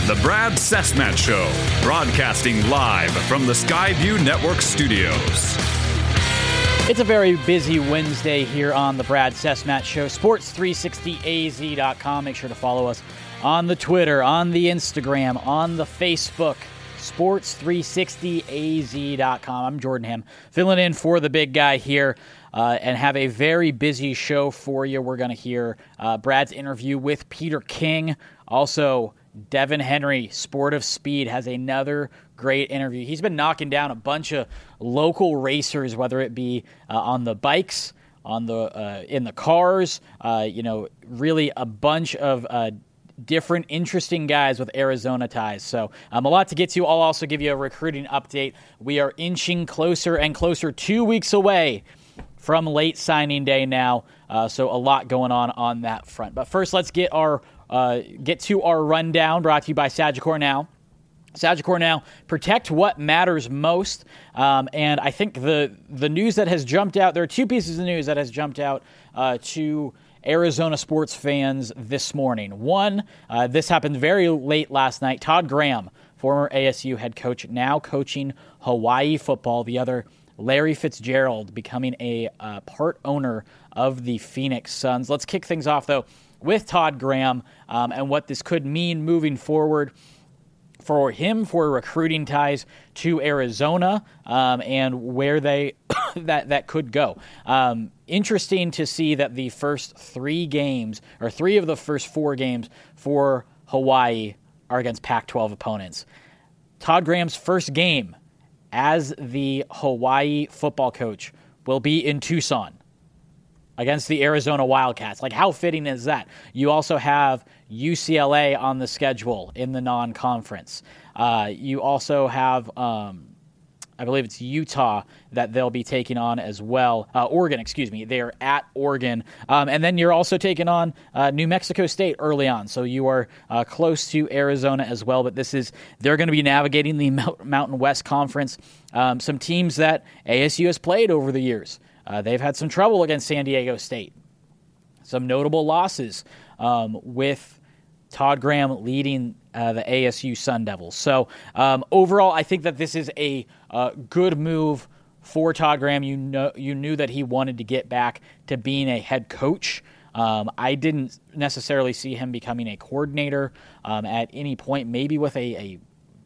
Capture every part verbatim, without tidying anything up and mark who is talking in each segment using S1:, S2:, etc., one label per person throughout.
S1: The Brad Cessmat Show, broadcasting live from the Skyview Network studios.
S2: It's a very busy Wednesday here on the Brad Cessmat Show. sports three sixty A Z dot com. Make sure to follow us on the Twitter, on the Instagram, on the Facebook. sports three sixty A Z dot com. I'm Jordan Ham, filling in for the big guy here, uh, and have a very busy show for you. We're going to hear uh, Brad's interview with Peter King. Also, Devin Henry, Sport of Speed, has another great interview. He's been knocking down a bunch of local racers, whether it be uh, on the bikes, on the uh, in the cars, uh, you know, really a bunch of uh, different interesting guys with Arizona ties. So um, a lot to get to. I'll also give you a recruiting update. We are inching closer and closer, two weeks away from late signing day now. Uh, so a lot going on on that front. But first, let's get our Uh, get to our rundown, brought to you by Sagicor Now. Sagicor Now, protect what matters most. Um, and I think the the news that has jumped out, there are two pieces of news that has jumped out uh, to Arizona sports fans this morning. One, uh, this happened very late last night. Todd Graham, former A S U head coach, now coaching Hawaii football. The other, Larry Fitzgerald, becoming a uh, part owner of the Phoenix Suns. Let's kick things off, though, with Todd Graham um, and what this could mean moving forward for him, for recruiting ties to Arizona, um, and where they that that could go. Um, interesting to see that the first three games, or three of the first four games for Hawaii, are against Pac twelve opponents. Todd Graham's first game as the Hawaii football coach will be in Tucson against the Arizona Wildcats. Like, how fitting is that? You also have U C L A on the schedule in the non-conference. Uh, you also have, um, I believe it's Utah that they'll be taking on as well. Uh, Oregon, excuse me. They're at Oregon. Um, and then you're also taking on uh, New Mexico State early on. So you are uh, close to Arizona as well. But this is, they're going to be navigating the Mountain West Conference. Um, some teams that A S U has played over the years. Uh, they've had some trouble against San Diego State. Some notable losses um, with Todd Graham leading uh, the A S U Sun Devils. So um, overall, I think that this is a uh, good move for Todd Graham. You know, you knew that he wanted to get back to being a head coach. Um, I didn't necessarily see him becoming a coordinator um, at any point, maybe with a, a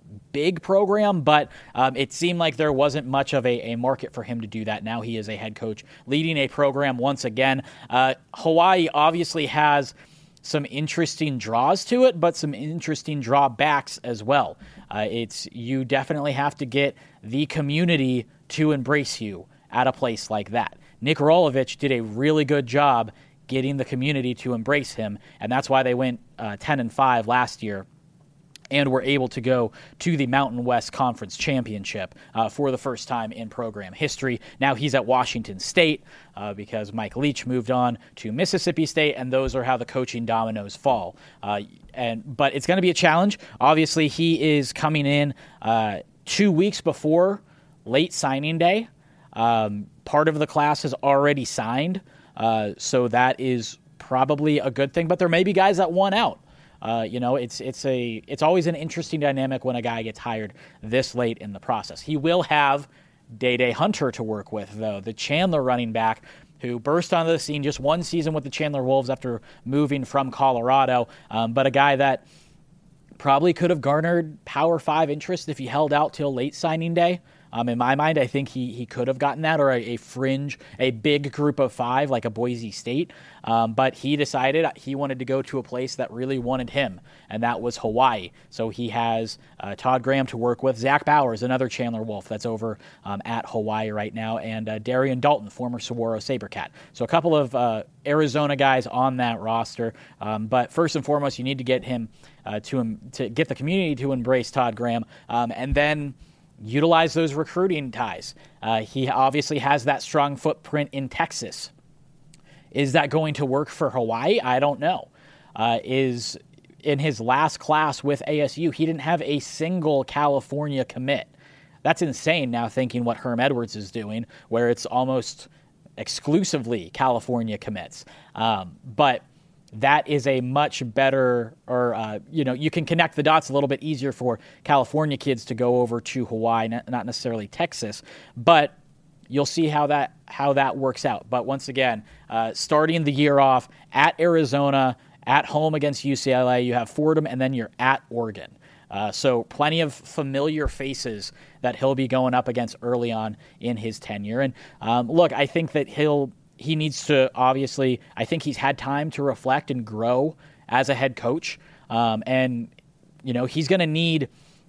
S2: big program, but um, it seemed like there wasn't much of a, a market for him to do that. Now he is a head coach leading a program once again. Uh, Hawaii obviously has some interesting draws to it, but some interesting drawbacks as well. Uh, it's you definitely have to get the community to embrace you at a place like that. Nick Rolovich did a really good job getting the community to embrace him, and that's why they went uh, ten and five last year and were able to go to the Mountain West Conference Championship uh, for the first time in program history. Now he's at Washington State uh, because Mike Leach moved on to Mississippi State, and those are how the coaching dominoes fall. Uh, and But it's going to be a challenge. Obviously, he is coming in uh, two weeks before late signing day. Um, part of the class has already signed, uh, so that is probably a good thing. But there may be guys that want out. Uh, you know, it's it's a it's always an interesting dynamic when a guy gets hired this late in the process. He will have Day-Day Hunter to work with, though, the Chandler running back who burst onto the scene just one season with the Chandler Wolves after moving from Colorado, um, but a guy that probably could have garnered Power Five interest if he held out till late signing day. Um, in my mind, I think he he could have gotten that, or a, a fringe, a big group of five like a Boise State. Um, but he decided he wanted to go to a place that really wanted him, and that was Hawaii. So he has uh, Todd Graham to work with. Zach Bowers, another Chandler Wolf that's over um, at Hawaii right now, and uh, Darian Dalton, former Saguaro Sabercat. So a couple of uh, Arizona guys on that roster. Um, but first and foremost, you need to get him uh, to him to get the community to embrace Todd Graham, um, and then utilize those recruiting ties. Uh, he obviously has that strong footprint in Texas. Is that going to work for Hawaii? I don't know. Uh, is in his last class with A S U, he didn't have a single California commit. That's insane now, thinking what Herm Edwards is doing, where it's almost exclusively California commits. Um, but that is a much better, or, uh, you know, you can connect the dots a little bit easier for California kids to go over to Hawaii, not necessarily Texas, but you'll see how that how that works out. But once again, uh, starting the year off at Arizona, at home against U C L A, you have Fordham, and then you're at Oregon. Uh, so plenty of familiar faces that he'll be going up against early on in his tenure. And um, look, I think that he'll he needs to obviously, I think he's had time to reflect and grow as a head coach. Um, and, you know, he's going to need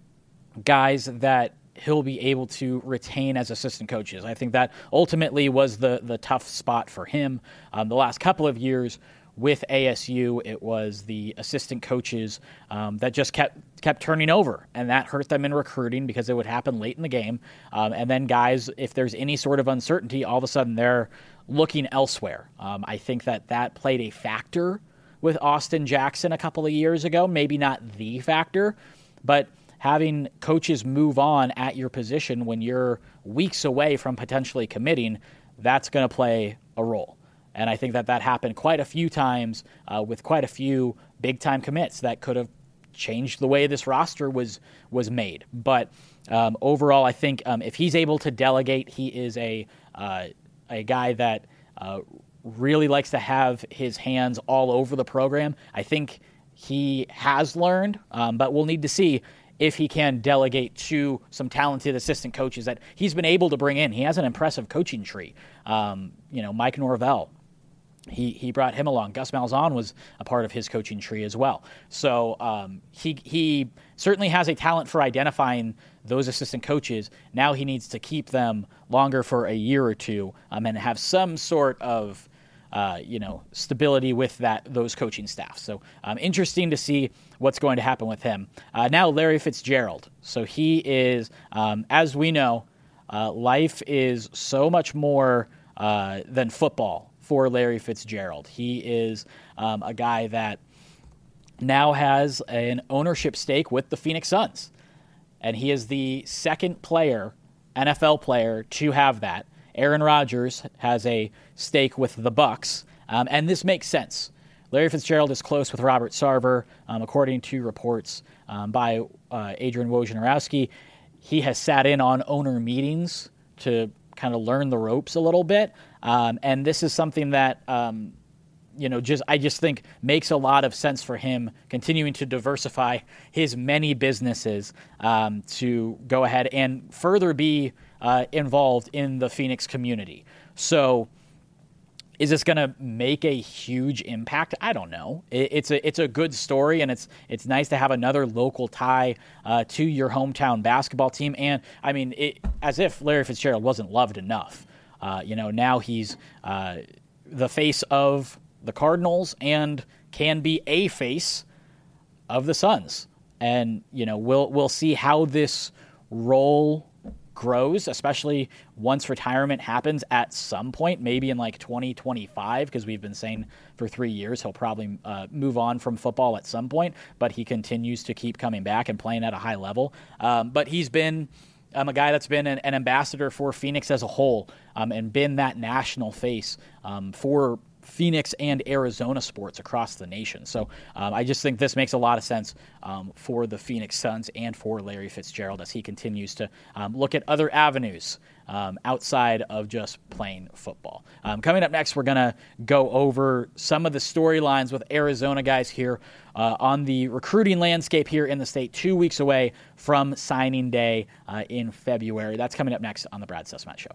S2: guys that he'll be able to retain as assistant coaches. I think that ultimately was the the tough spot for him. Um, the last couple of years with A S U, it was the assistant coaches um, that just kept kept turning over, and that hurt them in recruiting because it would happen late in the game. Um, and then guys, if there's any sort of uncertainty, all of a sudden they're looking elsewhere. Um, I think that that played a factor with Austin Jackson a couple of years ago, maybe not the factor, but having coaches move on at your position when you're weeks away from potentially committing, that's going to play a role. And I think that that happened quite a few times uh, with quite a few big-time commits that could have changed the way this roster was was made. But um, overall, I think um, if he's able to delegate, he is a uh, a guy that uh, really likes to have his hands all over the program. I think he has learned, um, but we'll need to see if he can delegate to some talented assistant coaches that he's been able to bring in. He has an impressive coaching tree. Um, you know, Mike Norvell, he he brought him along. Gus Malzahn was a part of his coaching tree as well. So um, he he certainly has a talent for identifying those assistant coaches. Now he needs to keep them longer for a year or two um, and have some sort of Uh, you know, stability with that those coaching staff. So um, interesting to see what's going to happen with him. Uh, now, Larry Fitzgerald. So he is, um, as we know, uh, life is so much more uh, than football for Larry Fitzgerald. He is um, a guy that now has an ownership stake with the Phoenix Suns. And he is the second player, N F L player, to have that. Aaron Rodgers has a stake with the Bucks, um, and this makes sense. Larry Fitzgerald is close with Robert Sarver, um, according to reports um, by uh, Adrian Wojnarowski. He has sat in on owner meetings to kind of learn the ropes a little bit, um, and this is something that um, you know, just I just think makes a lot of sense for him continuing to diversify his many businesses um, to go ahead and further be uh, involved in the Phoenix community. So is this going to make a huge impact? I don't know. It, it's a it's a good story, and it's it's nice to have another local tie uh, to your hometown basketball team. And I mean, it, as if Larry Fitzgerald wasn't loved enough. Uh, you know, now he's uh, the face of the Cardinals and can be a face of the Suns. And, you know, we'll we'll see how this role grows, especially once retirement happens at some point, maybe in like twenty twenty-five, because we've been saying for three years he'll probably uh, move on from football at some point, but he continues to keep coming back and playing at a high level. Um, but he's been um, a guy that's been an, an ambassador for Phoenix as a whole um, and been that national face um, for Phoenix and Arizona sports across the nation. So um, I just think this makes a lot of sense um, for the Phoenix Suns and for Larry Fitzgerald as he continues to um, look at other avenues um, outside of just playing football. Um, coming up next, we're going to go over some of the storylines with Arizona guys here uh, on the recruiting landscape here in the state, two weeks away from signing day uh, in February. That's coming up next on the Brad Sesmat Show.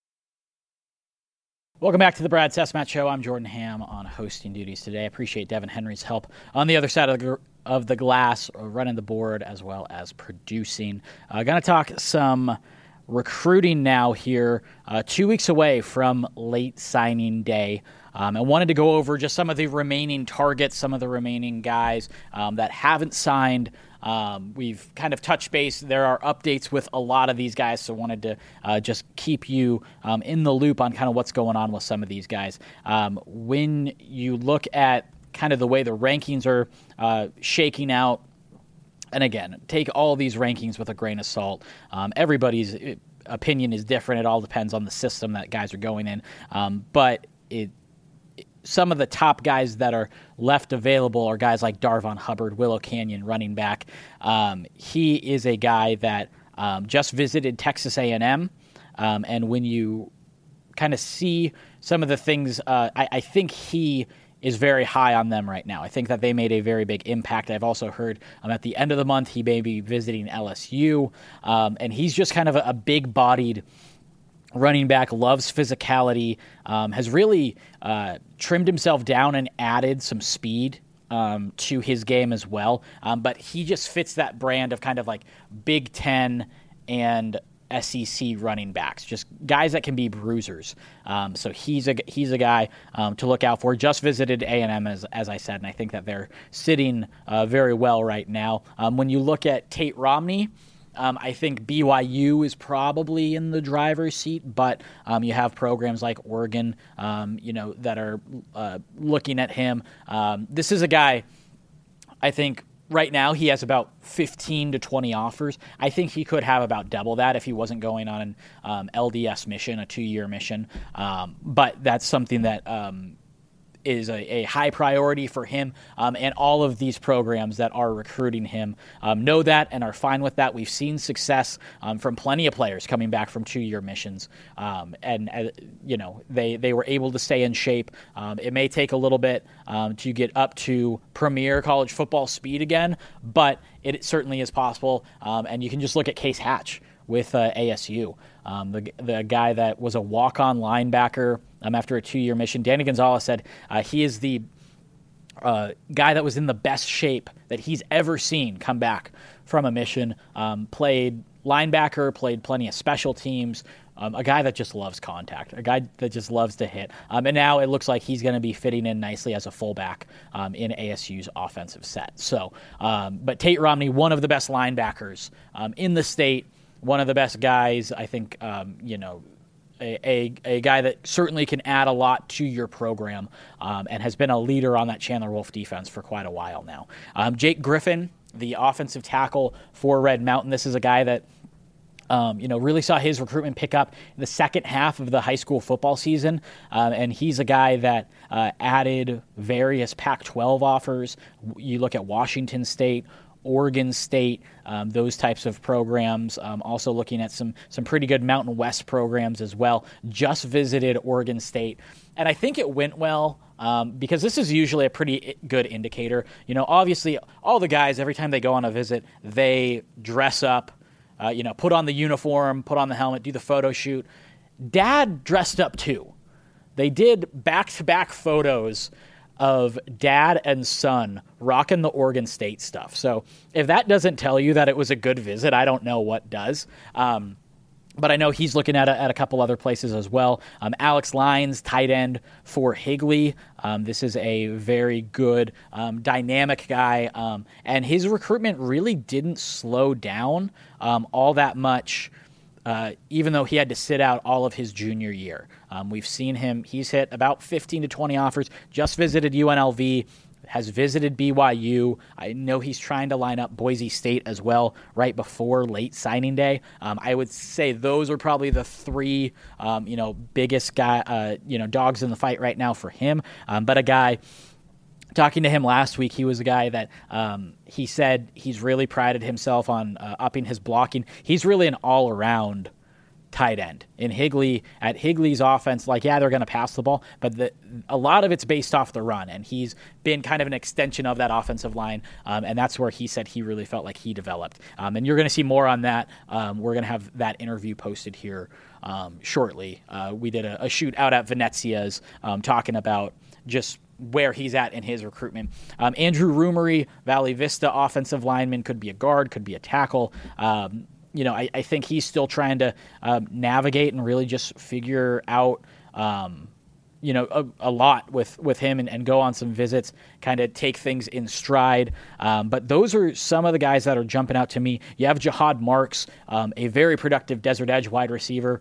S2: Welcome back to the Brad Sesmat Show. I'm Jordan Ham on hosting duties today. I appreciate Devin Henry's help on the other side of the, of the glass, running the board as well as producing. Uh, going to talk some recruiting now here, uh, two weeks away from late signing day. Um, I wanted to go over just some of the remaining targets, some of the remaining guys um, that haven't signed. Um, we've kind of touched base. There are updates with a lot of these guys, so wanted to uh, just keep you um, in the loop on kind of what's going on with some of these guys. Um, when you look at kind of the way the rankings are uh, shaking out, and again, take all these rankings with a grain of salt. Um, everybody's opinion is different. It all depends on the system that guys are going in. Um, but it some of the top guys that are left available are guys like Darvon Hubbard, Willow Canyon running back. Um, he is a guy that um, just visited Texas A and M, um, and when you kind of see some of the things, uh, I, I think he is very high on them right now. I think that they made a very big impact. I've also heard um, at the end of the month he may be visiting L S U, um, and he's just kind of a, a big-bodied running back, loves physicality, um, has really uh, trimmed himself down and added some speed um, to his game as well. Um, but he just fits that brand of kind of like Big Ten and S E C running backs, just guys that can be bruisers. Um, so he's a he's a guy um, to look out for. Just visited A and M, as as I said, and I think that they're sitting uh, very well right now. Um, when you look at Tate Romney, Um, I think B Y U is probably in the driver's seat, but um, you have programs like Oregon, um, you know, that are uh, looking at him. Um, this is a guy, I think, right now he has about fifteen to twenty offers. I think he could have about double that if he wasn't going on an um, L D S mission, a two-year mission. Um, but that's something that um, is a, a high priority for him, um, and all of these programs that are recruiting him um, know that and are fine with that. We've seen success um, from plenty of players coming back from two-year missions, um, and uh, you know they they were able to stay in shape. Um, it may take a little bit um, to get up to premier college football speed again, but it certainly is possible. Um, and you can just look at Case Hatch with uh, A S U, um, the the guy that was a walk-on linebacker um, after a two-year mission. Danny Gonzalez said uh, he is the uh, guy that was in the best shape that he's ever seen come back from a mission. Um, played linebacker, played plenty of special teams. Um, a guy that just loves contact, a guy that just loves to hit. Um, and now it looks like he's going to be fitting in nicely as a fullback um, in A S U's offensive set. So, um, but Tate Romney, one of the best linebackers um, in the state. One of the best guys, I think, um, you know, a, a, a guy that certainly can add a lot to your program um, and has been a leader on that Chandler Wolf defense for quite a while now. Um, Jake Griffin, the offensive tackle for Red Mountain, this is a guy that Um, you know, really saw his recruitment pick up in the second half of the high school football season, um, and he's a guy that uh, added various Pac twelve offers. You look at Washington State, Oregon State, um, those types of programs. Um, also looking at some some pretty good Mountain West programs as well. Just visited Oregon State, and I think it went well um, because this is usually a pretty good indicator. You know, obviously all the guys, every time they go on a visit, they dress up. Uh, you know, put on the uniform, put on the helmet, do the photo shoot. Dad dressed up too. They did back-to-back photos of dad and son rocking the Oregon State stuff. So if that doesn't tell you that it was a good visit, I don't know what does. Um, but I know he's looking at a, at a couple other places as well. Um, Alex Lyons, tight end for Higley. Um, this is a very good, um, dynamic guy. Um, and his recruitment really didn't slow down um, all that much, uh, even though he had to sit out all of his junior year. Um, we've seen him. He's hit about fifteen to twenty offers, just visited U N L V, has visited B Y U. I know he's trying to line up Boise State as well right before late signing day. Um, I would say those are probably the three, um, you know, biggest guy, uh, you know, dogs in the fight right now for him. Um, but a guy, talking to him last week, he was a guy that um, he said he's really prided himself on uh, upping his blocking. He's really an all-around tight end. In Higley, at Higley's offense, like, yeah, they're going to pass the ball, but the, a lot of it's based off the run, and he's been kind of an extension of that offensive line, um, and that's where he said he really felt like he developed. Um, and you're going to see more on that. Um, we're going to have that interview posted here um, shortly. Uh, we did a, a shoot out at Venezia's um, talking about just where he's at in his recruitment. Um, Andrew Rumery, Valley Vista offensive lineman, could be a guard, could be a tackle. Um, You know, I, I think he's still trying to um, navigate and really just figure out, um, you know, a, a lot with, with him and, and go on some visits, kind of take things in stride. Um, but those are some of the guys that are jumping out to me. You have Jihad Marks, um, a very productive Desert Edge wide receiver.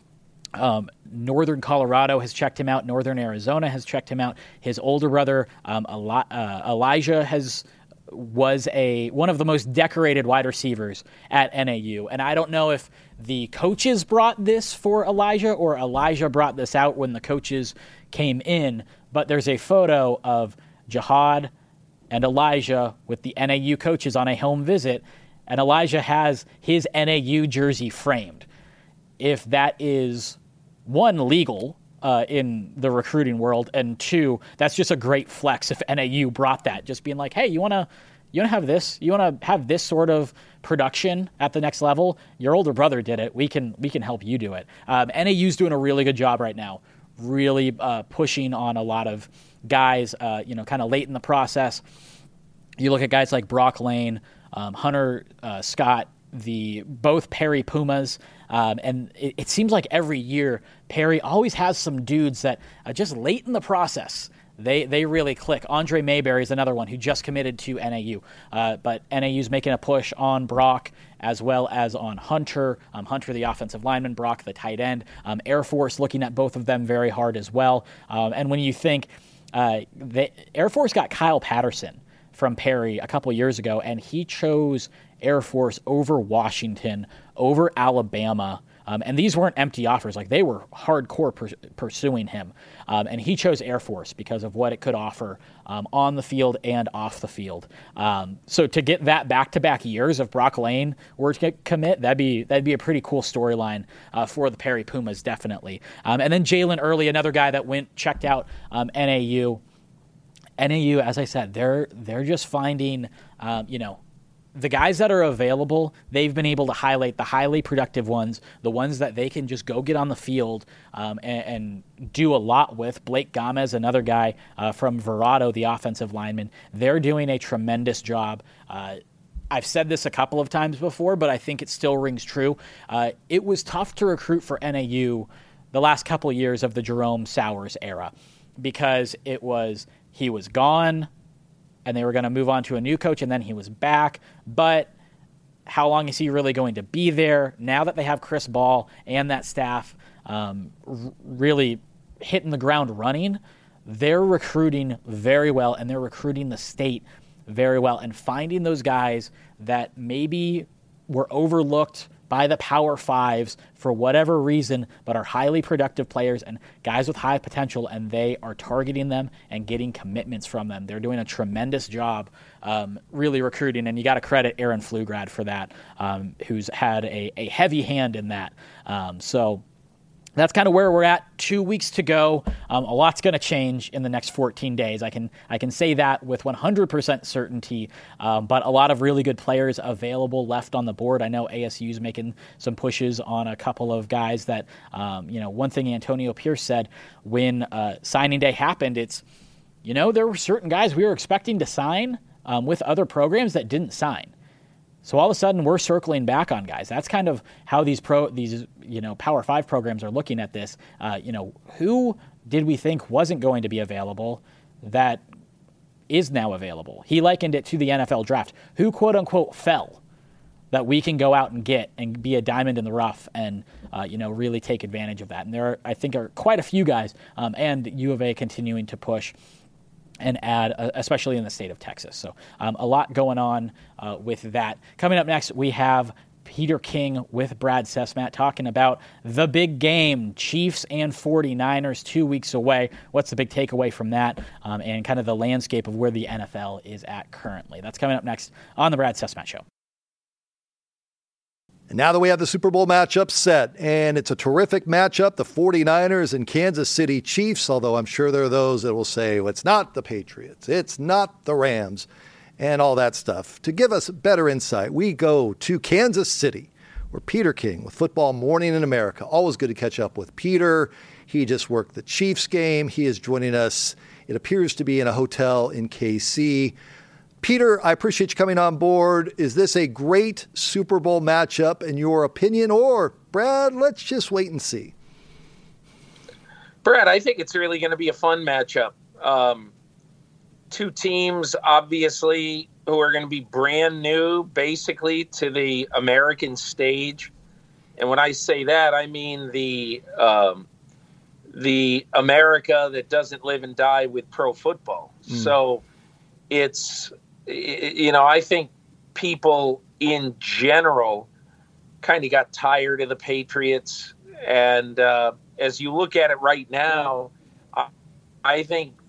S2: Um, Northern Colorado has checked him out. Northern Arizona has checked him out. His older brother, um, Eli- uh, Elijah, has was a one of the most decorated wide receivers at N A U. And I don't know if the coaches brought this for Elijah or Elijah brought this out when the coaches came in, but there's a photo of Jihad and Elijah with the N A U coaches on a home visit, and Elijah has his N A U jersey framed. If that is, one, legal uh, in the recruiting world, and two, that's just a great flex if N A U brought that, just being like, hey, you want to you want to have this? You want to have this sort of production at the next level? Your older brother did it. We can we can help you do it. Um, N A U's doing a really good job right now, really uh, pushing on a lot of guys, uh, you know, kind of late in the process. You look at guys like Brock Lane, um, Hunter uh, Scott, the both Perry Pumas, um, and it, it seems like every year Perry always has some dudes that uh, just late in the process, they they really click. Andre Mayberry is another one who just committed to N A U, uh, but N A U's making a push on Brock as well as on Hunter. Um, Hunter, the offensive lineman, Brock, the tight end. Um, Air Force looking at both of them very hard as well. Um, and when you think uh, the Air Force got Kyle Patterson from Perry a couple years ago, and he chose Air Force over Washington, over Alabama. Um, and these weren't empty offers. Like, they were hardcore per- pursuing him. Um, and he chose Air Force because of what it could offer um, on the field and off the field. Um, so to get that back-to-back years of Brock Lane were to get, commit, that'd be that'd be a pretty cool storyline uh, for the Perry Pumas, definitely. Um, and then Jalen Early, another guy that went, checked out um, N A U. N A U, as I said, they're they're just finding, um, you know, the guys that are available. They've been able to highlight the highly productive ones, the ones that they can just go get on the field um, and, and do a lot with. Blake Gomez, another guy uh, from Verrado, the offensive lineman, they're doing a tremendous job. Uh, I've said this a couple of times before, but I think it still rings true. Uh, it was tough to recruit for N A U the last couple of years of the Jerome Sowers era because it was he was gone, and they were going to move on to a new coach, and then he was back. But how long is he really going to be there? Now that they have Chris Ball and that staff um, r- really hitting the ground running, they're recruiting very well, and they're recruiting the state very well, and finding those guys that maybe were overlooked by the Power Fives for whatever reason, but are highly productive players and guys with high potential, and they are targeting them and getting commitments from them. They're doing a tremendous job um, really recruiting, and you got to credit Aaron Pflugrad for that, um, who's had a, a heavy hand in that. Um, so that's kind of where we're at. Two weeks to go. Um, a lot's going to change in the next fourteen days. I can I can say that with one hundred percent certainty. Um, but a lot of really good players available left on the board. I know A S U's making some pushes on a couple of guys that, um, you know, one thing Antonio Pierce said when uh, signing day happened, it's, you know, there were certain guys we were expecting to sign um, with other programs that didn't sign. So all of a sudden, we're circling back on guys. That's kind of how these pro, these you know, Power Five programs are looking at this. Uh, you know, who did we think wasn't going to be available that is now available? He likened it to the N F L draft. Who, quote unquote, fell that we can go out and get and be a diamond in the rough and uh, you know, really take advantage of that. And there, are, I think, are quite a few guys, um, and U of A continuing to push and add, uh, especially in the state of Texas. So um, a lot going on uh, with that. Coming up next, we have Peter King with Brad Sesmat talking about the big game, Chiefs and forty-niners, two weeks away. What's the big takeaway from that, um, and kind of the landscape of where the N F L is at currently. That's coming up next on the Brad Sesmat Show.
S3: And now that we have the Super Bowl matchup set, and it's a terrific matchup, the forty-niners and Kansas City Chiefs, although I'm sure there are those that will say, well, it's not the Patriots, it's not the Rams, and all that stuff. To give us better insight, we go to Kansas City, where Peter King with Football Morning in America. Always good to catch up with Peter. He just worked the Chiefs game. He is joining us, it appears to be in a hotel in K C. Peter, I appreciate you coming on board. Is this a great Super Bowl matchup in your opinion? Or, Brad, let's just wait and see.
S4: Brad, I think it's really going to be a fun matchup. Um, two teams, obviously, who are going to be brand new, basically, to the American stage. And when I say that, I mean the um, the America that doesn't live and die with pro football. Mm. So it's... You know, I think people in general kind of got tired of the Patriots. And uh, as you look at it right now, I, I think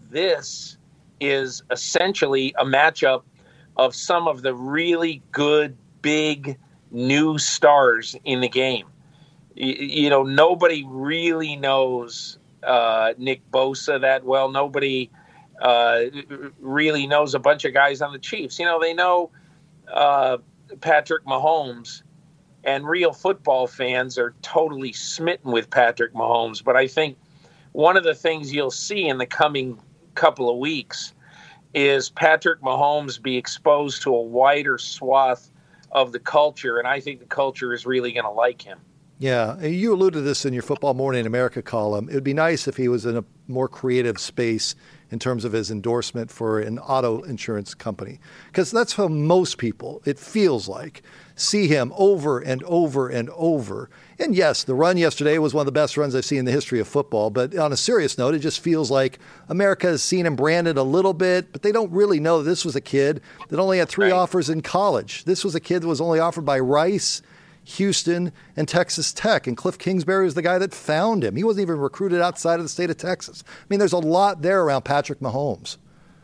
S4: this is essentially a matchup of some of the really good, big, new stars in the game. You, you know, nobody really knows uh, Nick Bosa that well. Nobody uh, really knows a bunch of guys on the Chiefs. You know, they know uh, Patrick Mahomes, and real football fans are totally smitten with Patrick Mahomes. But I think one of the things you'll see in the coming couple of weeks is Patrick Mahomes be exposed to a wider swath of the culture, and I think the culture is really going to like him.
S3: Yeah, you alluded to this in your Football Morning in America column. It would be nice if he was in a more creative space in terms of his endorsement for an auto insurance company, because that's how most people, it feels like, see him over and over and over. And yes, the run yesterday was one of the best runs I've seen in the history of football. But on a serious note, it just feels like America has seen him branded a little bit, but they don't really know that this was a kid that only had three right. offers in college. This was a kid that was only offered by Rice, Houston, and Texas Tech. And Cliff Kingsbury was the guy that found him. He wasn't even recruited outside of the state of Texas. I mean, there's a lot there around Patrick Mahomes.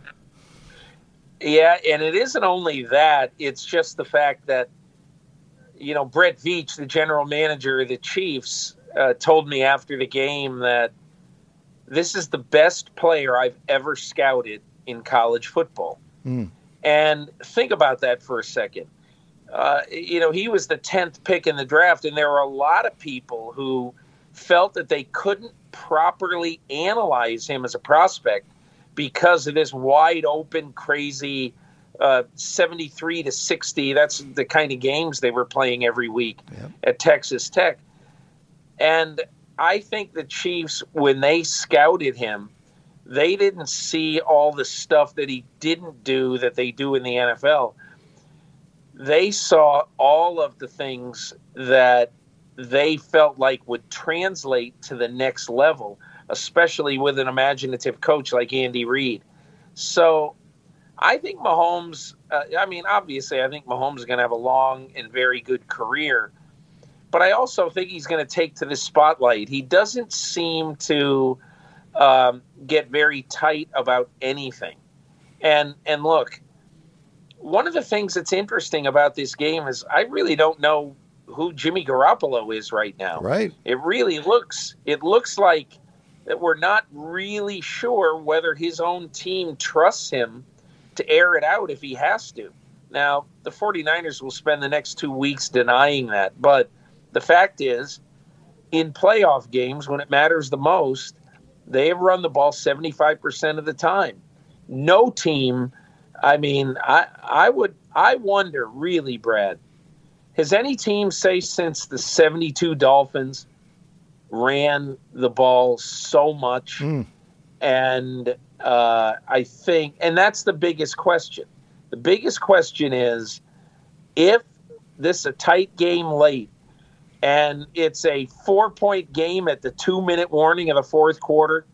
S4: Yeah, and it isn't only that. It's just the fact that, you know, Brett Veach, the general manager of the Chiefs, uh, told me after the game that this is the best player I've ever scouted in college football. Mm. And think about that for a second. Uh, you know, he was the tenth pick in the draft, and there were a lot of people who felt that they couldn't properly analyze him as a prospect because of this wide open, crazy uh, seventy-three to sixty. That's the kind of games they were playing every week yep. at Texas Tech. And I think the Chiefs, when they scouted him, they didn't see all the stuff that he didn't do that they do in the N F L. They saw all of the things that they felt like would translate to the next level, especially with an imaginative coach like Andy Reid. So I think Mahomes, uh, I mean, obviously, I think Mahomes is going to have a long and very good career, but I also think he's going to take to the spotlight. He doesn't seem to um, get very tight about anything. And, and look, one of the things that's interesting about this game is I really don't know who Jimmy Garoppolo is right now.
S3: Right.
S4: It really looks, it looks like that we're not really sure whether his own team trusts him to air it out if he has to. Now, the 49ers will spend the next two weeks denying that. But the fact is, in playoff games, when it matters the most, they have run the ball seventy-five percent of the time. No team, I mean, I, I would, I wonder really, Brad, has any team, say, since the seventy-two Dolphins ran the ball so much? Mm. And uh, I think, and that's the biggest question. The biggest question is, if this is a tight game late and it's a four-point game at the two-minute warning of the fourth quarter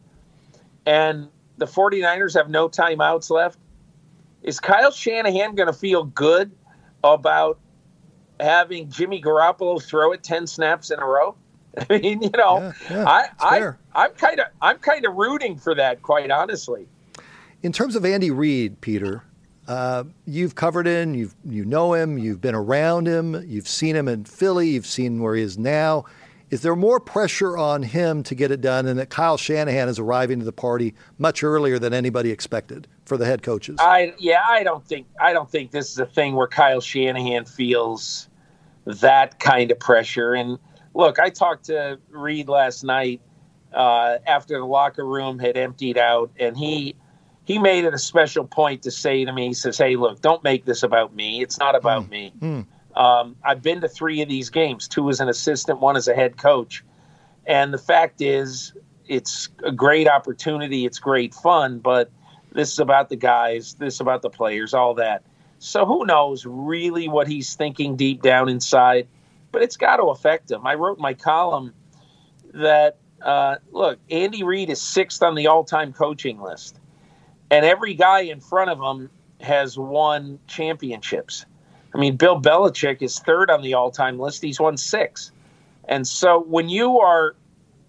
S4: and the 49ers have no timeouts left, is Kyle Shanahan going to feel good about having Jimmy Garoppolo throw it ten snaps in a row? I mean, you know, yeah, yeah, I, I, I'm kind of, I'm kind of rooting for that, quite honestly.
S3: In terms of Andy Reid, Peter, uh, you've covered him, you've, you know him, you've been around him, you've seen him in Philly, you've seen where he is now. Is there more pressure on him to get it done, and that Kyle Shanahan is arriving to the party much earlier than anybody expected for the head coaches?
S4: I, yeah, I don't think, I don't think this is a thing where Kyle Shanahan feels that kind of pressure. And look, I talked to Reid last night uh, after the locker room had emptied out, and he he made it a special point to say to me, he says, hey, look, don't make this about me. It's not about mm. me. Mm. Um, I've been to three of these games, two as an assistant, one as a head coach. And the fact is, it's a great opportunity. It's great fun, but this is about the guys, this is about the players, all that. So who knows really what he's thinking deep down inside. But it's got to affect him. I wrote in my column that, uh, look, Andy Reid is sixth on the all-time coaching list. And every guy in front of him has won championships. I mean, Bill Belichick is third on the all-time list. He's won six. And so when you are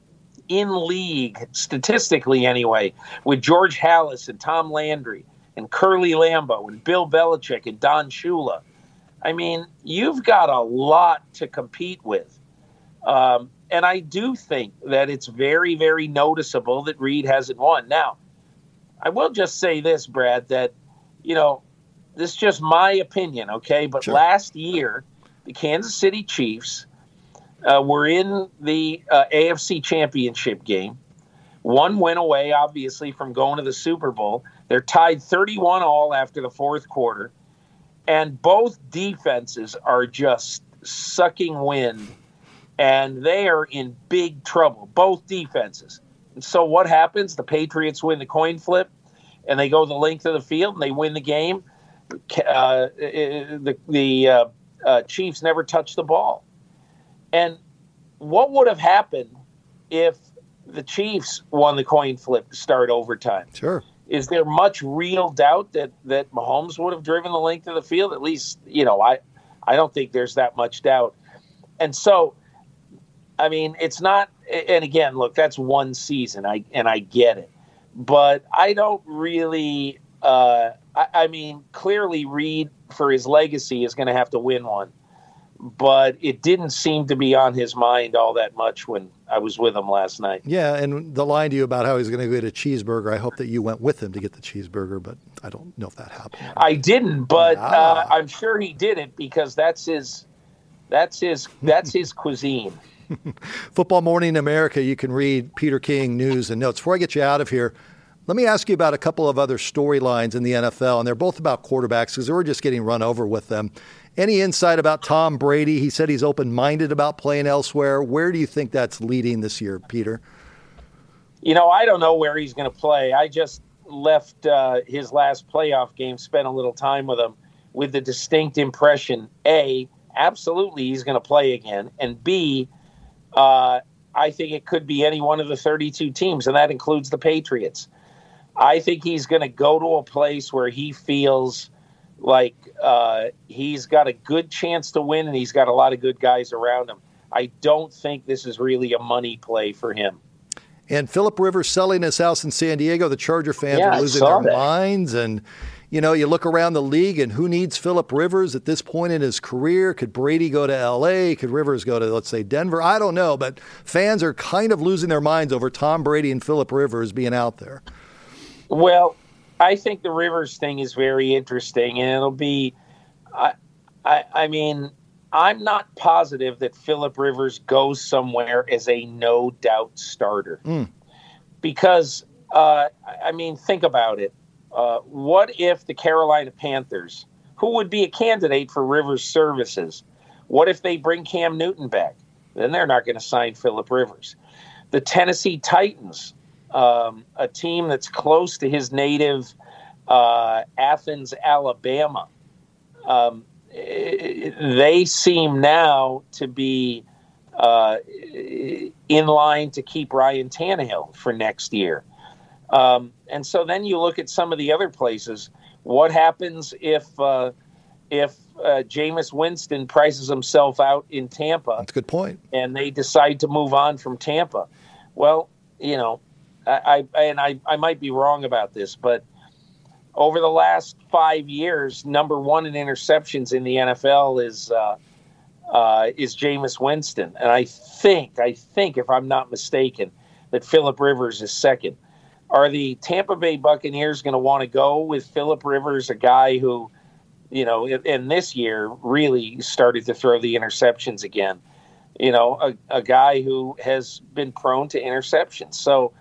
S4: in league, statistically anyway, with George Halas and Tom Landry and Curly Lambeau and Bill Belichick and Don Shula. I mean, you've got a lot to compete with. Um, and I do think that it's very, very noticeable that Reid hasn't won. Now, I will just say this, Brad, that, you know, this is just my opinion, okay? But sure. Last year, the Kansas City Chiefs uh, were in the uh, A F C Championship game. One win away, obviously, from going to the Super Bowl. They're tied thirty-one all after the fourth quarter. And both defenses are just sucking wind, and they are in big trouble, both defenses. And so what happens? The Patriots win the coin flip, and they go the length of the field, and they win the game. Uh, the the uh, uh, Chiefs never touch the ball. And what would have happened if the Chiefs won the coin flip to start overtime?
S3: Sure.
S4: Is there much real doubt that, that Mahomes would have driven the length of the field? At least, you know, I, I don't think there's that much doubt. And so, I mean, it's not, and again, look, that's one season, I and I get it. But I don't really, uh, I, I mean, clearly Reid, for his legacy, is going to have to win one. But it didn't seem to be on his mind all that much when I was with him last night.
S3: Yeah, and the line to you about how he's going to get a cheeseburger, I hope that you went with him to get the cheeseburger, but I don't know if that happened.
S4: I didn't, but
S3: ah.
S4: uh, I'm sure he didn't because that's his that's his that's his cuisine.
S3: Football Morning America, you can read Peter King news and notes. Before I get you out of here, let me ask you about a couple of other storylines in the N F L, and they're both about quarterbacks because we're just getting run over with them. Any insight about Tom Brady? He said he's open-minded about playing elsewhere. Where do you think that's leading this year, Peter?
S4: You know, I don't know where he's going to play. I just left uh, his last playoff game, spent a little time with him, with the distinct impression, A, absolutely he's going to play again, and B, uh, I think it could be any one of the thirty-two teams, and that includes the Patriots. I think he's going to go to a place where he feels like uh, he's got a good chance to win and he's got a lot of good guys around him. I don't think this is really a money play for him.
S3: And Phillip Rivers selling his house in San Diego, the Charger fans
S4: yeah,
S3: are losing their that. minds. And, you know, you look around the league and who needs Phillip Rivers at this point in his career? Could Brady go to L A? Could Rivers go to, let's say, Denver? I don't know. But fans are kind of losing their minds over Tom Brady and Phillip Rivers being out there.
S4: Well, I think the Rivers thing is very interesting, and it'll be, I, I, I mean, I'm not positive that Phillip Rivers goes somewhere as a no-doubt starter. Mm. Because, uh, I mean, think about it. Uh, what if the Carolina Panthers, who would be a candidate for Rivers' services, what if they bring Cam Newton back? Then they're not going to sign Phillip Rivers. The Tennessee Titans, Um, a team that's close to his native uh, Athens, Alabama. Um, they seem now to be uh, in line to keep Ryan Tannehill for next year. Um, and so then you look at some of the other places. What happens if uh, if uh, Jameis Winston prices himself out in Tampa?
S3: That's a good point.
S4: And they decide to move on from Tampa. Well, you know, I, I and I, I might be wrong about this, but over the last five years, number one in interceptions in the N F L is uh, uh, is Jameis Winston, and I think I think if I'm not mistaken, that Phillip Rivers is second. Are the Tampa Bay Buccaneers going to want to go with Phillip Rivers, a guy who, you know, in this year really started to throw the interceptions again? You know, a, a guy who has been prone to interceptions. So.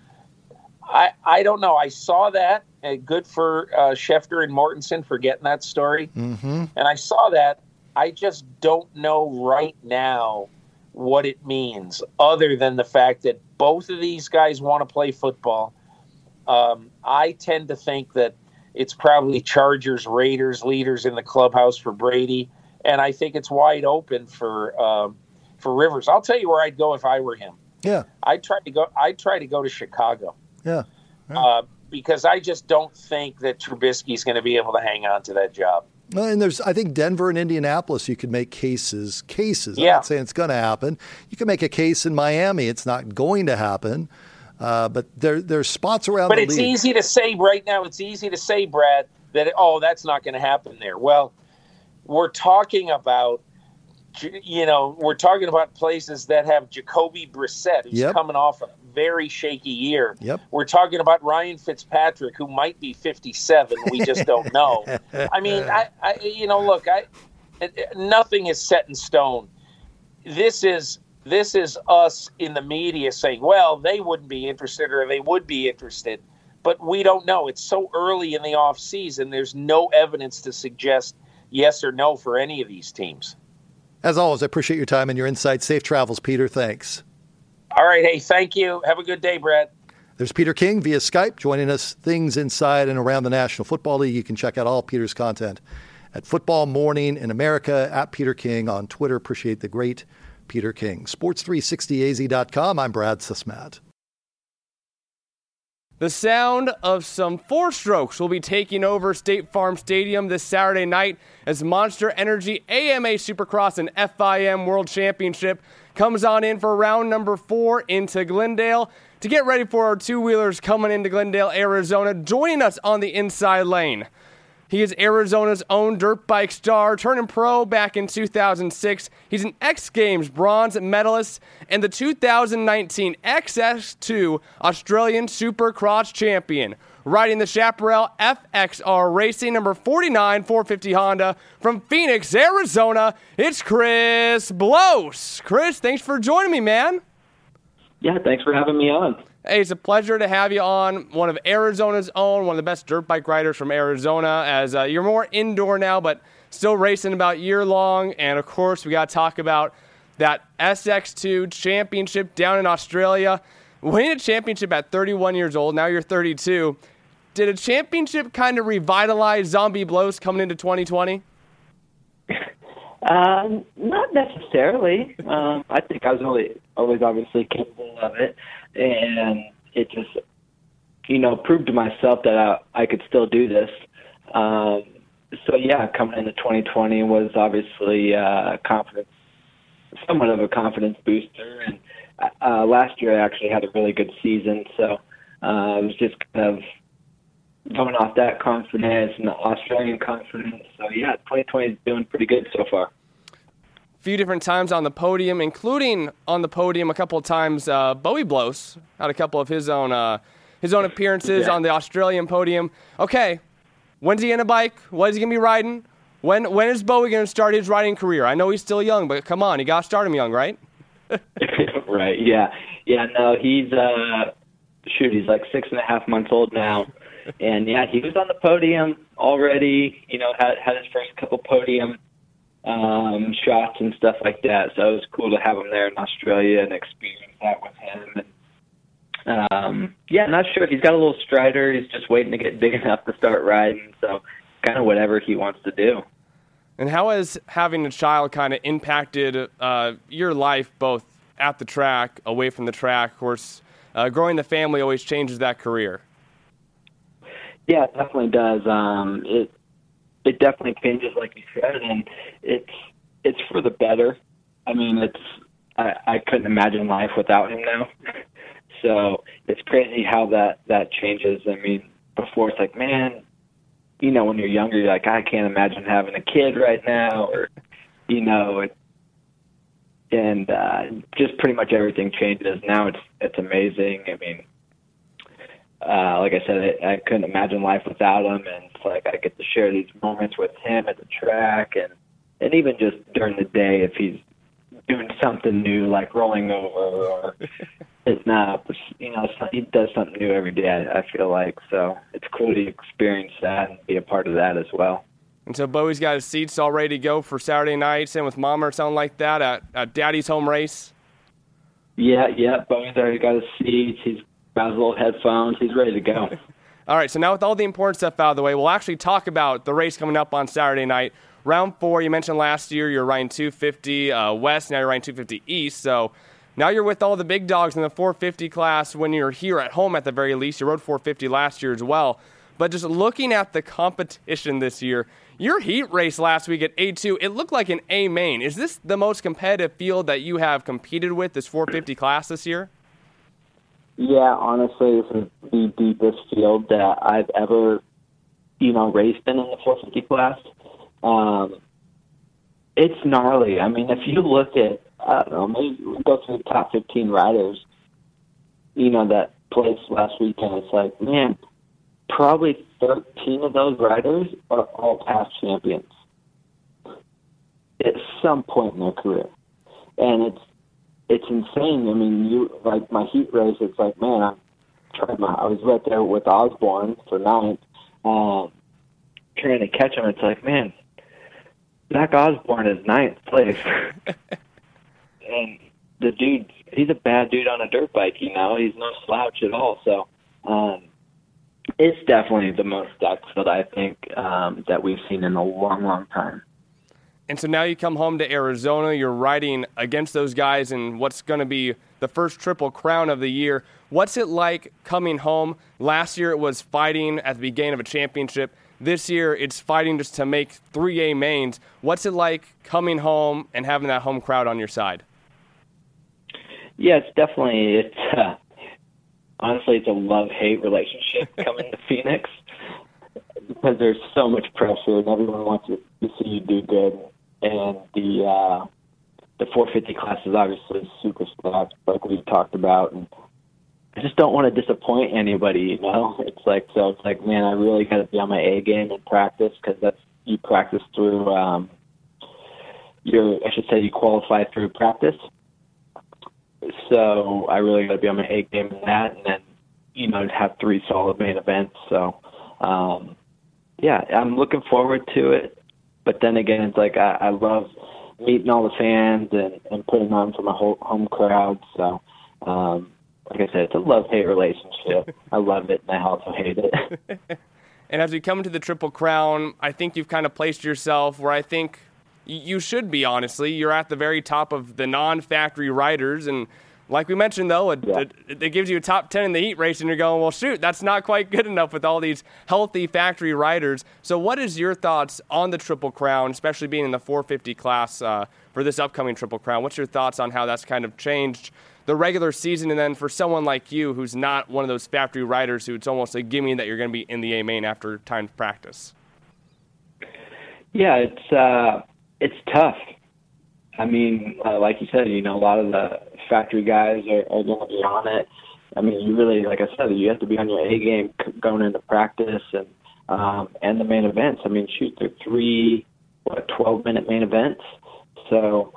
S4: I, I don't know. I saw that. Uh, good for uh, Schefter and Mortensen for getting that story.
S3: Mm-hmm.
S4: And I saw that. I just don't know right now what it means, other than the fact that both of these guys want to play football. Um, I tend to think that it's probably Chargers, Raiders, leaders in the clubhouse for Brady, and I think it's wide open for um, for Rivers. I'll tell you where I'd go if I were him.
S3: Yeah,
S4: I'd try to go. I'd try to go to Chicago.
S3: Yeah, yeah.
S4: Uh, because I just don't think that Trubisky's going to be able to hang on to that job.
S3: And there's, I think Denver and Indianapolis, you could make cases, cases.
S4: Yeah.
S3: I'm not saying it's going to happen. You can make a case in Miami. It's not going to happen. Uh, but there, there's spots around
S4: but
S3: the
S4: it's
S3: league.
S4: easy to say right now, it's easy to say, Brad, that, oh, that's not going to happen there. Well, we're talking about, you know, we're talking about places that have Jacoby Brissett, who's
S3: Yep.
S4: coming off a very shaky year.
S3: Yep.
S4: We're talking about Ryan Fitzpatrick, who might be fifty-seven. We just don't know. I mean, I, I, you know, look, I, nothing is set in stone. This is this is us in the media saying, well, they wouldn't be interested or they would be interested, but we don't know. It's so early in the off season. There's no evidence to suggest yes or no for any of these teams.
S3: As always, I appreciate your time and your insights. Safe travels, Peter. Thanks.
S4: All right. Hey, thank you. Have a good day, Brad.
S3: There's Peter King via Skype joining us things inside and around the National Football League. You can check out all Peter's content at Football Morning in America, at Peter King on Twitter. Appreciate the great Peter King. sports three sixty A Z dot com. I'm Brad Susmat.
S5: The sound of some four-strokes will be taking over State Farm Stadium this Saturday night as Monster Energy A M A Supercross and F I M World Championship comes on in for round number four into Glendale. To get ready for our two-wheelers coming into Glendale, Arizona, joining us on the inside lane. He is Arizona's own dirt bike star, turning pro back in two thousand six. He's an X Games bronze medalist and the two thousand nineteen X S two Australian Supercross champion. Riding the Chaparral F X R Racing number forty-nine four fifty Honda from Phoenix, Arizona, it's Chris Blose. Chris, thanks for joining me, man.
S6: Yeah, thanks for having me on.
S5: Hey, it's a pleasure to have you on. One of Arizona's own, one of the best dirt bike riders from Arizona, as uh, you're more indoor now, but still racing about year long. And, of course, we got to talk about that S X two championship down in Australia. Winning a championship at thirty-one years old, now you're thirty-two. Did a championship kind of revitalize Zombie Blose coming into twenty twenty?
S6: Um, not necessarily. Um, I think I was always, always obviously capable of it, and it just, you know, proved to myself that I, I could still do this. Um, so yeah, coming into twenty twenty was obviously uh, confidence, somewhat of a confidence booster. And uh, last year I actually had a really good season, so uh, it was just kind of coming off that confidence and the Australian confidence. So yeah, twenty twenty is doing pretty good so far.
S5: A few different times on the podium, including on the podium a couple of times. Uh, Bowie Blose had a couple of his own uh, his own appearances
S6: yeah.
S5: on the Australian podium. Okay, when's he in a bike? What is he gonna be riding? When when is Bowie gonna start his riding career? I know he's still young, but come on, you gotta start him young, right?
S6: Right. Yeah. Yeah. No, he's uh, shoot, he's like six and a half months old now. And, yeah, he was on the podium already, you know, had had his first couple podium um, shots and stuff like that. So it was cool to have him there in Australia and experience that with him. And, um, yeah, not sure. He's got a little strider. He's just waiting to get big enough to start riding. So kind of whatever he wants to do.
S5: And how has having a child kind of impacted uh, your life, both at the track, away from the track? Of course, uh, growing the family always changes that career.
S6: Yeah, it definitely does. Um, it it definitely changes, like you said, and it's it's for the better. I mean, it's I, I couldn't imagine life without him now. So it's crazy how that that changes. I mean, before it's like, man, you know, when you're younger, you're like, I can't imagine having a kid right now, or you know, it, and uh, just pretty much everything changes. Now it's it's amazing. I mean. Uh, like I said, I, I couldn't imagine life without him, and it's like I get to share these moments with him at the track, and and even just during the day if he's doing something new, like rolling over or it's not, you know, he does something new every day. I, I feel like so it's cool to experience that and be a part of that as well.
S5: And so Bowie's got his seats all ready to go for Saturday night, same with Mama or something like that at, at Daddy's home race.
S6: Yeah, yeah, Bowie's already got his seats. He's got his little headphones. He's ready to go.
S5: All right, so now with all the important stuff out of the way, we'll actually talk about the race coming up on Saturday night. Round four, you mentioned last year you're riding two fifty uh, West, now you're riding two fifty East. So now you're with all the big dogs in the four fifty class when you're here at home at the very least. You rode four fifty last year as well. But just looking at the competition this year, your heat race last week at A two, it looked like an A main. Is this the most competitive field that you have competed with, this four fifty class this year?
S6: Yeah, honestly, this is the deepest field that I've ever, you know, raced in in the four fifty class. Um, it's gnarly. I mean, if you look at, I don't know, maybe we go through the top fifteen riders, you know, that placed last weekend, it's like, man, probably thirteen of those riders are all past champions at some point in their career. And it's it's insane. I mean, you like my heat race, it's like, man, I'm trying my, I was right there with Osborne for ninth, um, trying to catch him. It's like, man, Zach Osborne is ninth place. And the dude, he's a bad dude on a dirt bike, you know. He's no slouch at all. So, um, it's definitely the most stacked field, I think, um, that we've seen in a long, long time.
S5: And so now you come home to Arizona. You're riding against those guys in what's going to be the first Triple Crown of the year. What's it like coming home? Last year it was fighting at the beginning of a championship. This year it's fighting just to make three A mains. What's it like coming home and having that home crowd on your side?
S6: Yeah, it's definitely, it's uh, honestly, it's a love-hate relationship coming to Phoenix because there's so much pressure and everyone wants to, to see you do good. And the uh, the four fifty class is obviously super stacked, like we've talked about. And I just don't want to disappoint anybody, you know. It's like so. It's like, man, I really got to be on my A game in practice because that's you practice through. Um, your I should say you qualify through practice. So I really got to be on my A game in that, and then you know have three solid main events. So um, yeah, I'm looking forward to it. But then again, it's like I, I love meeting all the fans and, and putting on for my whole home crowd. So, um, like I said, it's a love-hate relationship. I love it, and I also hate it.
S5: And as we come into the Triple Crown, I think you've kind of placed yourself where I think you should be, honestly. You're at the very top of the non-factory riders, and like we mentioned, though, it, yeah. it, it gives you a top ten in the heat race, and you're going, well, shoot, that's not quite good enough with all these healthy factory riders. So what is your thoughts on the Triple Crown, especially being in the four fifty class uh, for this upcoming Triple Crown? What's your thoughts on how that's kind of changed the regular season, and then for someone like you who's not one of those factory riders who it's almost a gimme that you're going to be in the A main after time of practice?
S6: Yeah, it's uh, it's tough. I mean, uh, like you said, you know, a lot of the factory guys are, are going to be on it. I mean, you really, like I said, you have to be on your A game going into practice and um, and the main events. I mean, shoot, they're three, what, twelve-minute main events. So,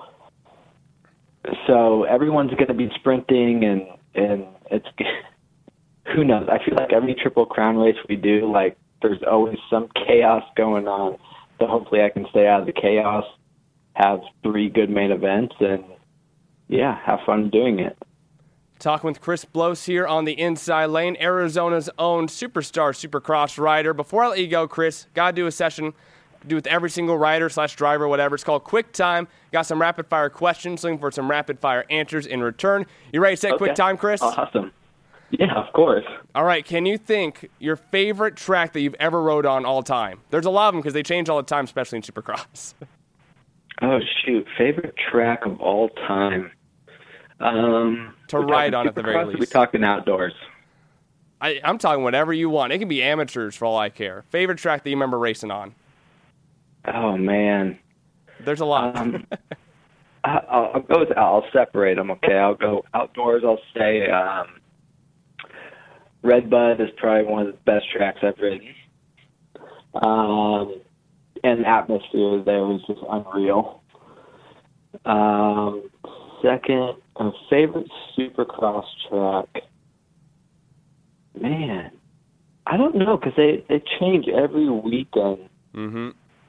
S6: so everyone's going to be sprinting, and and it's who knows. I feel like every Triple Crown race we do, like there's always some chaos going on. So hopefully, I can stay out of the chaos, have three good main events, and yeah, have fun doing it.
S5: Talking with Chris Blose here on the Inside Lane, Arizona's own superstar supercross rider. Before I let you go, Chris, got to do a session, do with every single rider slash driver, whatever. It's called Quick Time. Got some rapid fire questions, looking for some rapid fire answers in return. You ready to set okay. Quick Time, Chris?
S6: Awesome. Yeah, of course.
S5: All right, can you think your favorite track that you've ever rode on all time? There's a lot of them because they change all the time, especially in supercross.
S6: Oh, shoot. Favorite track of all time? Um,
S5: to ride on at the very least.
S6: We're talking outdoors.
S5: I, I'm talking whatever you want. It can be amateurs for all I care. Favorite track that you remember racing on?
S6: Oh, man.
S5: There's a lot.
S6: Um, I, I'll, I'll go with, I'll separate them, okay? I'll go outdoors. I'll say um, Redbud is probably one of the best tracks I've ridden. Um, and the atmosphere there was just unreal. Um, second, a favorite supercross track. Man, I don't know because they, they change every weekend.
S5: Mm-hmm.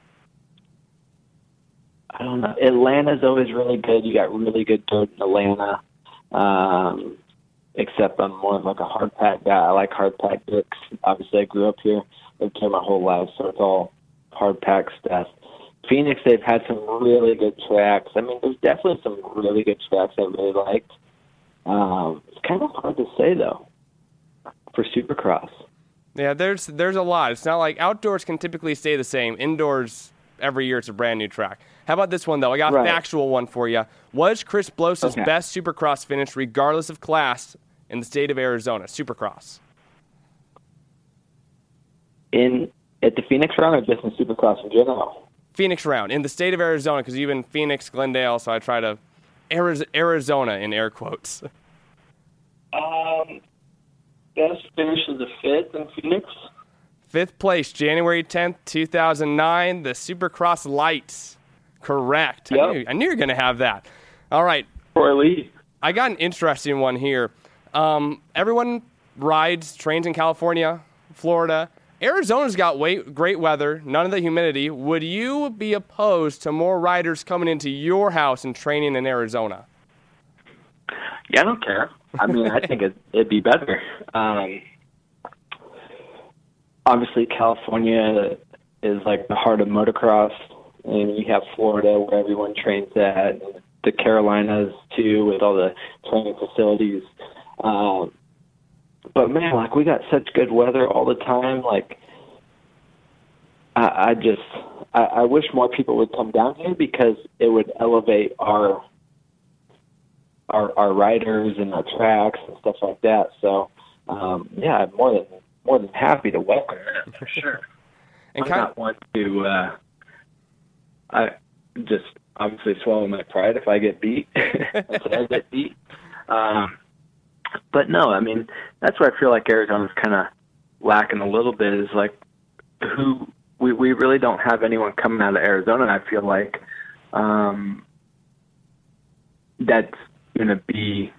S6: I don't know. Atlanta's always really good. You got really good dirt in Atlanta. Um, except I'm more of like a hard pack guy. I like hard pack dirt. Obviously, I grew up here. Lived here my whole life, so it's all hard pack stuff. Phoenix, they've had some really good tracks. I mean, there's definitely some really good tracks I really liked. Um, it's kind of hard to say, though, for Supercross.
S5: Yeah, there's there's a lot. It's not like outdoors can typically stay the same. Indoors, every year it's a brand new track. How about this one, though? I got
S6: Right.
S5: a factual one for you. Was Chris Blos's
S6: Okay.
S5: best Supercross finish, regardless of class, in the state of Arizona? Supercross.
S6: In at the Phoenix round or just in Supercross in general?
S5: Phoenix round. In the state of Arizona, because you've been Phoenix, Glendale, so I try to Ariz- Arizona in air quotes.
S6: Um, best finish is the fifth in Phoenix.
S5: Fifth place, January tenth, two thousand nine, the Supercross Lights. Correct. I,
S6: Yep.
S5: knew, I knew you were going to have that. All right.
S6: Troy Lee.
S5: I got an interesting one here. Um, everyone rides, trains in California, Florida. Arizona's got wait, great weather, none of the humidity. Would you be opposed to more riders coming into your house and training in Arizona?
S6: Yeah, I don't care. I mean, I think it, it'd be better. Um, obviously, California is like the heart of motocross, and you have Florida where everyone trains at, and the Carolinas too with all the training facilities. Um, but man, like we got such good weather all the time. Like I, I just, I, I wish more people would come down here because it would elevate our our our riders and our tracks and stuff like that. So um, yeah, I'm more than more than happy to welcome that for sure.
S5: And
S6: I'm
S5: kind
S6: not one to uh, I just obviously swallow my pride if I get beat. If I get beat. Um, but no, I mean that's where I feel like Arizona's kind of lacking a little bit. Is like who we we really don't have anyone coming out of Arizona. I feel like um, that's going to be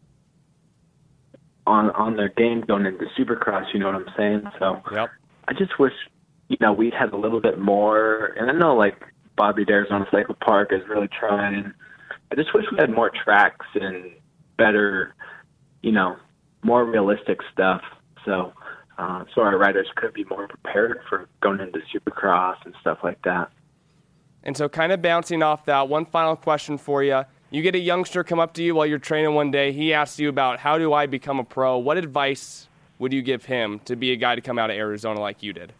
S6: on on their game going into Supercross. You know what I'm saying? So
S5: Yep.
S6: I just wish you know we'd had a little bit more. And I know like Bobby at Arizona Cycle Park is really trying. I just wish we had more tracks and better, you know, more realistic stuff. So, uh, so our riders could be more prepared for going into Supercross and stuff like that.
S5: And so kind of bouncing off that, one final question for you. You get a youngster come up to you while you're training one day. He asks you about how do I become a pro? What advice would you give him to be a guy to come out of Arizona like you did?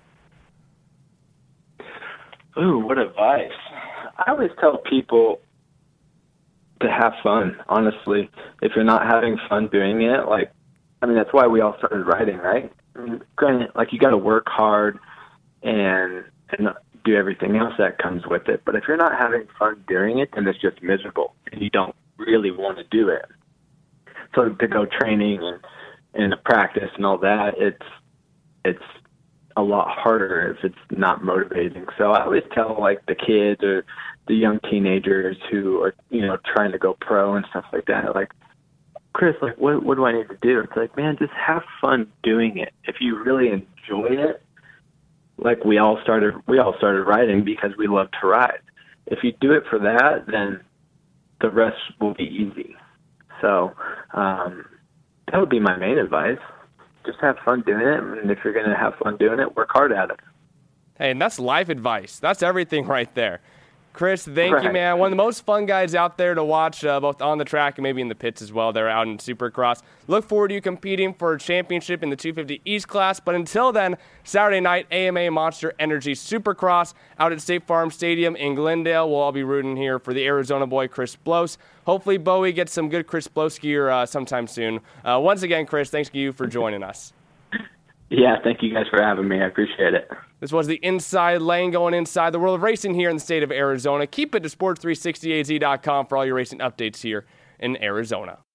S6: Ooh, what advice. I always tell people to have fun, honestly. If you're not having fun doing it, like, I mean, that's why we all started riding, right? I mean, granted, like, you got to work hard and, and do everything else that comes with it. But if you're not having fun doing it, then it's just miserable, and you don't really want to do it. So to go training and, and practice and all that, it's it's a lot harder if it's not motivating. So I always tell, like, the kids or the young teenagers who are, you know, trying to go pro and stuff like that, like, Chris, like, what what do I need to do? It's like, man, just have fun doing it. If you really enjoy it, like we all started, we all started riding because we love to ride. If you do it for that, then the rest will be easy. So um, that would be my main advice. Just have fun doing it, and if you're going to have fun doing it, work hard at it.
S5: Hey, and that's life advice. That's everything right there. Chris, thank
S6: Right.
S5: you, man. One of the most fun guys out there to watch, uh, both on the track and maybe in the pits as well. They're out in Supercross. Look forward to you competing for a championship in the two fifty East class. But until then, Saturday night, A M A Monster Energy Supercross out at State Farm Stadium in Glendale. We'll all be rooting here for the Arizona boy, Chris Blos. Hopefully, Bowie gets some good Chris Blos gear uh, sometime soon. Uh, once again, Chris, thanks to you for joining us.
S6: Yeah, thank you guys for having me. I appreciate it.
S5: This was the Inside Lane going inside the world of racing here in the state of Arizona. Keep it to sports three sixty A Z dot com for all your racing updates here in Arizona.